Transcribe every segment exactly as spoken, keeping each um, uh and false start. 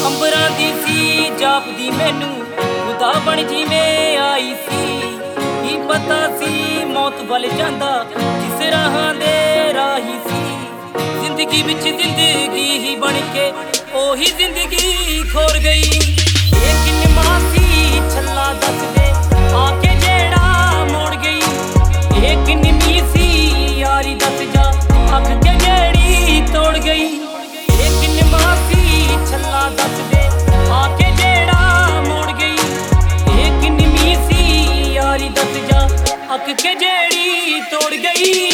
ਅੰਬਰਾਂ ਦੀ ਸੀ ਜਾਪਦੀ ਮੈਨੂੰ ਖੁਦਾ ਬਣ ਜਿਵੇਂ ਆਈ ਸੀ। ਕੀ ਪਤਾ ਸੀ ਮੌਤ ਵੱਲ ਜਾਂਦਾ ਜਿਸ ਰਾਹਾਂ ਦੇ ਰਾਹੀ ਸੀ। ਜ਼ਿੰਦਗੀ ਵਿੱਚ ਜ਼ਿੰਦਗੀ ਹੀ ਬਣ ਕੇ ਉਹੀ ਜ਼ਿੰਦਗੀ ਖੋਰ ਗਈ। ਇਹ ਕਿੰਨਾ ਸੀ ਛੱਲਾ ਦੱਸ ਦੇ ਆ ਕੇ ਜਿਹੜਾ ਮੋੜ ਗਈ। ਇਹ ਕਿੰਨੀ ਸੀ ਯਾਰੀ ਦੱਸ ਜਾ ਅੱਖ ਕੇ ਜਿਹੜੀ ਤੋੜ ਗਈ। ਇਹ ਕਿੰਨਾ ਸੀ ਛੱਲਾ ਦੱਸ ਦੇ ਆ ਕੇ ਜਿਹੜਾ ਮੋੜ ਗਈ। ਇਹ ਕਿੰਨੀ ਸੀ ਯਾਰੀ ਦੱਸ ਜਾ ਅੱਖ ਕੇ ਜਿਹੜੀ ਤੋੜ ਗਈ।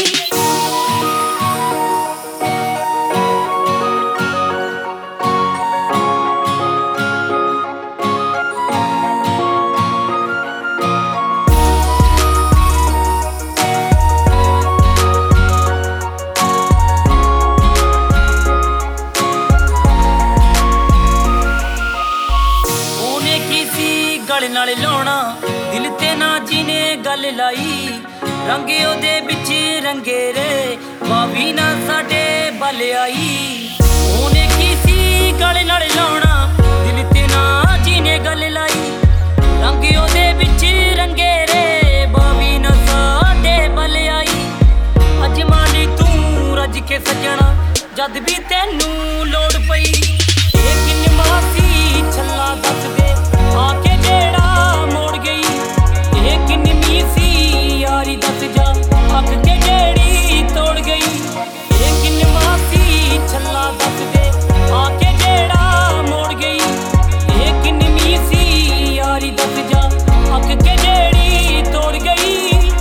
ਗਲ ਨਾਲ ਲਾਉਣਾ ਦਿਲ ਤੇ ਨਾ ਜਿਹਨੇ ਗੱਲ ਲਾਈ। ਰੰਗ ਉਹਦੇ ਵਿੱਚ ਰੰਗੇਰੇ ਬਾਵੀ ਨਾ ਸਾਡੇ ਬਲ ਆਈ। ਉਹਨੇ ਕੀ ਸੀ ਗਲ ਨਾਲ ਲਾਉਣਾ ਦਿਲ ਤੇ ਨਾ ਜਿਹਨੇ ਗੱਲ ਲਾਈ। ਰੰਗ ਉਹਦੇ ਵਿੱਚ ਰੰਗੇਰੇ ਬਾਵੀ ਨਾ ਸਾਡੇ ਬਲ ਆਈ। ਅੱਜ ਮਾਲੀ ਤੂੰ ਰੱਜ ਕੇ ਸੱਜਣਾ ਜਦ ਵੀ ਤੈਨੂੰ ਲੋੜ ਪਈ। ਇਹ ਕਿੰਨਾ ਸੀ ਛੱਲਾ ਦੱਸ ਦੇ ਆ ਕੇ ਜਿਹੜਾ ਮੋੜ ਗਈ। ਇਹ ਕਿੰਨੀ ਸੀ ਯਾਰੀ ਦੱਸ ਜਾ ਅੱਖ ਕੇ ਜਿਹੜੀ ਤੋੜ ਗਈ। ਇਹ ਕਿੰਨਾ ਸੀ ਛੱਲਾ ਦੱਸ ਦੇ ਆ ਕੇ ਜਿਹੜਾ ਮੋੜ ਗਈ। ਇਹ ਕਿੰਨੀ ਸੀ ਯਾਰੀ ਦੱਸ ਜਾ ਅੱਖ ਕੇ ਜਿਹੜੀ ਤੋੜ ਗਈ।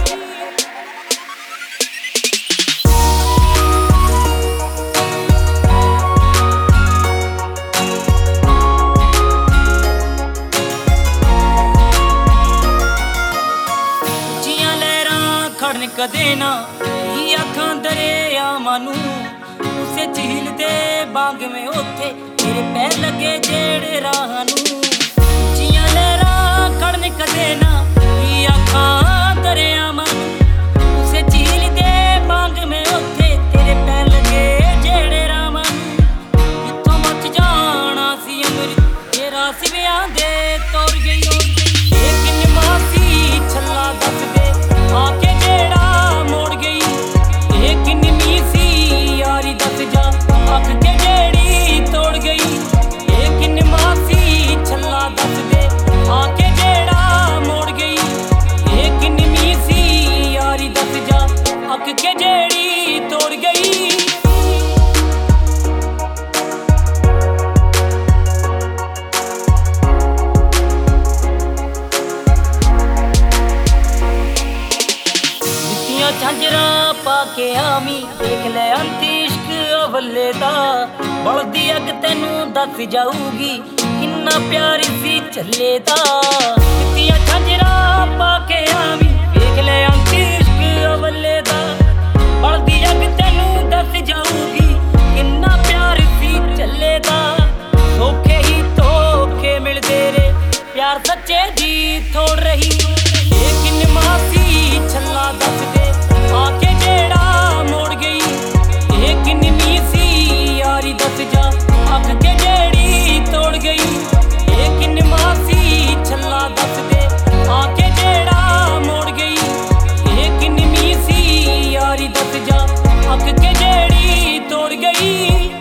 ਖੜਨ ਕਦੇ ਨਾ ਹੀ ਅੱਖਾਂ ਦਰਿਆਵਾਂ ਨੂੰ। ਉਸੇ ਝੀਲ ਦੇ ਬਾਂਗਵੇਂ ਉੱਥੇ ਤੇਰੇ ਪੈਰ ਲੱਗੇ ਜਿਹੜੇ ਰਾਹਾਂ ਨੂੰ। ਉੱਚੀਆਂ ਲਹਿਰਾਂ ਖੜਨ ਕਦੇ ਨਾ ਹੀ ਅੱਖਾਂ ਦਰਿਆਵਾਂ ਨੂੰ। ਉਸੇ ਝੀਲ ਦੇ ਬਾਂਗਵੇਂ ਉੱਥੇ ਤੇਰੇ ਪੈਰ ਲੱਗੇ ਜਿਹੜੇ ਰਾਹਾਂ ਨੂੰ। ਕਿੱਥੋਂ ਮੱਚ ਜਾਣਾ ਸੀ ਅੰਮ੍ਰਿਤ ਤੇਰਾ ਸਿਵਿਆਂ ਦੇ ਤੋਰ ਗਈ। ਇਹ ਕਿੰਨਾ ਸੀ ਛੱਲਾ ਦੱਸ ਦੇ ਆ ਕੇ ਜਿਹੜਾ ਮੋੜ ਗਈ। ਇਹ ਕਿੰਨੀ ਸੀ ਯਾਰੀ ਦੱਸ ਜਾ ਅੱਖ ਕੇ ਜਿਹੜੀ ਤੋੜ ਗਈ। ਇਹ ਕਿੰਨਾ ਸੀ ਛੱਲਾ ਦੱਸ ਦੇ ਆ ਕੇ ਜਿਹੜਾ ਮੋੜ ਗਈ। ਇਹ ਕਿੰਨੀ ਸੀ ਯਾਰੀ ਦੱਸ ਜਾ ਅੱਖ ਕੇ ਜਿਹੜੀ ਤੋੜ ਗਈ। ਝਾਂਜਰਾਂ ਪਾ ਕੇ ਆਵੀਂ ਦੇਖ ਲੈ ਅੰਤ ਇਸ਼ਕ ਅਵੱਲੇ ਦਾ। ਬਲਦੀ ਅੱਗ ਤੈਨੂੰ ਦੱਸ ਜਾਊਗੀ ਕਿੰਨਾ ਪਿਆਰ ਸੀ ਚੱਲੇ ਦਾ। ਦਿੱਤੀਆਂ ਝਾਂਜਰਾਂ ਪਾ ਕੇ ਆਵੀਂ ਦੇਖ ਲੈ ਅੰਤ ਇਸ਼ਕ ਅਵੱਲੇ ਦਾ। ਬਲਦੀ ਅੱਗ ਤੈਨੂੰ ਦੱਸ ਜਾਊਗੀ ਕਿੰਨਾ ਪਿਆਰ ਸੀ ਚੱਲੇ ਦਾ। ਧੋਖੇ ਹੀ ਧੋਖੇ ਮਿਲਦੇ ਰੇ ਪਿਆਰ ਸੱਚੇ ਦੀ ਥੋੜ ਰਹੀ। ਇਹ ਕਿੰਨਾ ਸੀ ਛੱਲਾ ਦੱਸ ਦੇ ਆ ਕੇ ਜਿਹੜਾ ਮੋੜ ਗਈ। ਇਹ ਕਿੰਨੀ ਸੀ ਯਾਰੀ ਦੱਸ ਜਾ ਅੱਖ ਕੇ ਜਿਹੜੀ ਤੋੜ ਗਈ। ਇਹ ਕਿੰਨਾ ਸੀ ਛੱਲਾ ਦੱਸ ਦੇ ਆ ਕੇ ਜਿਹੜਾ ਮੋੜ ਗਈ। ਇਹ ਕਿੰਨੀ ਸੀ ਯਾਰੀ ਦੱਸ ਜਾ ਅੱਖ ਕੇ ਜਿਹੜੀ ਤੋੜ ਗਈ।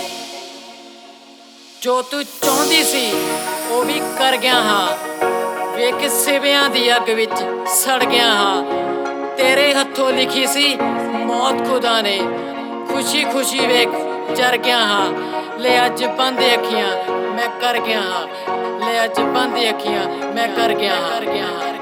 ਜੋ ਤੂੰ ਚਾਹੁੰਦੀ ਸੀ ਉਹ ਵੀ ਕਰ ਗਿਆ ਹਾਂ। ਵੇਖ ਸਿਵਿਆਂ ਦੀ ਅੱਗ ਵਿੱਚ ਸੜ ਗਿਆ ਹਾਂ। ਤੇਰੇ ਹੱਥੋਂ ਲਿਖੀ ਸੀ ਮੌਤ ਖੁਦਾ ਨੇ ਖੁਸ਼ੀ ਖੁਸ਼ੀ ਵੇਖ ਜਰ ਗਿਆ ਹਾਂ। ਲੈ ਅੱਜ ਬੰਦ ਅੱਖੀਆਂ ਮੈਂ ਕਰ ਗਿਆ ਹਾਂ। ਲੈ ਅੱਜ ਬੰਦ ਅੱਖੀਆਂ ਮੈਂ ਕਰ ਗਿਆ ਹਾਂ।